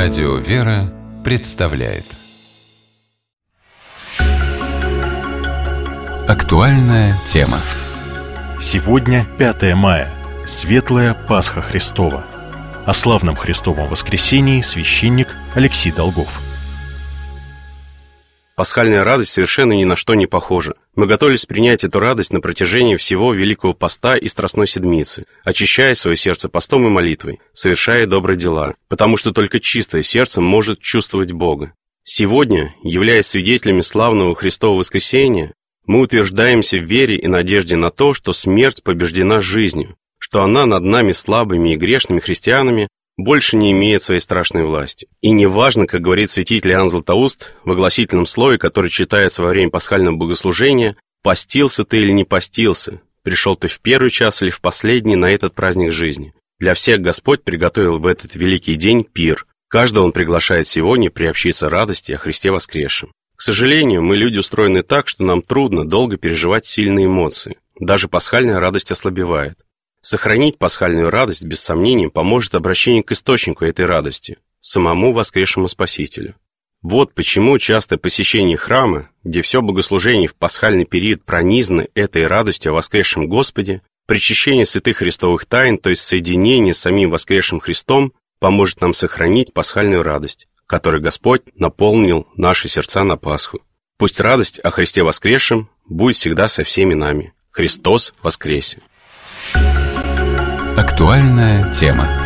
Радио «Вера» представляет актуальная тема. Сегодня 5 мая, Светлая Пасха Христова. О славном Христовом воскресении священник Алексей Долгов. Пасхальная радость совершенно ни на что не похожа. Мы готовились принять эту радость на протяжении всего Великого Поста и Страстной Седмицы, очищая свое сердце постом и молитвой, совершая добрые дела, потому что только чистое сердце может чувствовать Бога. Сегодня, являясь свидетелями славного Христового воскресения, мы утверждаемся в вере и надежде на то, что смерть побеждена жизнью, что она над нами слабыми и грешными христианами больше не имеет своей страшной власти. И неважно, как говорит святитель Иоанн Златоуст в огласительном слое, который читается во время пасхального богослужения: «Постился ты или не постился? Пришел ты в первый час или в последний на этот праздник жизни? Для всех Господь приготовил в этот великий день пир. Каждого Он приглашает сегодня приобщиться радости о Христе воскресшем». К сожалению, мы, люди, устроены так, что нам трудно долго переживать сильные эмоции. Даже пасхальная радость ослабевает. Сохранить пасхальную радость, без сомнения, поможет обращение к источнику этой радости, самому воскресшему Спасителю. Вот почему частое посещение храма, где все богослужение в пасхальный период пронизано этой радостью о воскресшем Господе, причащение святых христовых тайн, то есть соединение с самим воскресшим Христом, поможет нам сохранить пасхальную радость, которой Господь наполнил наши сердца на Пасху. Пусть радость о Христе воскресшем будет всегда со всеми нами. Христос воскресе! Актуальная тема.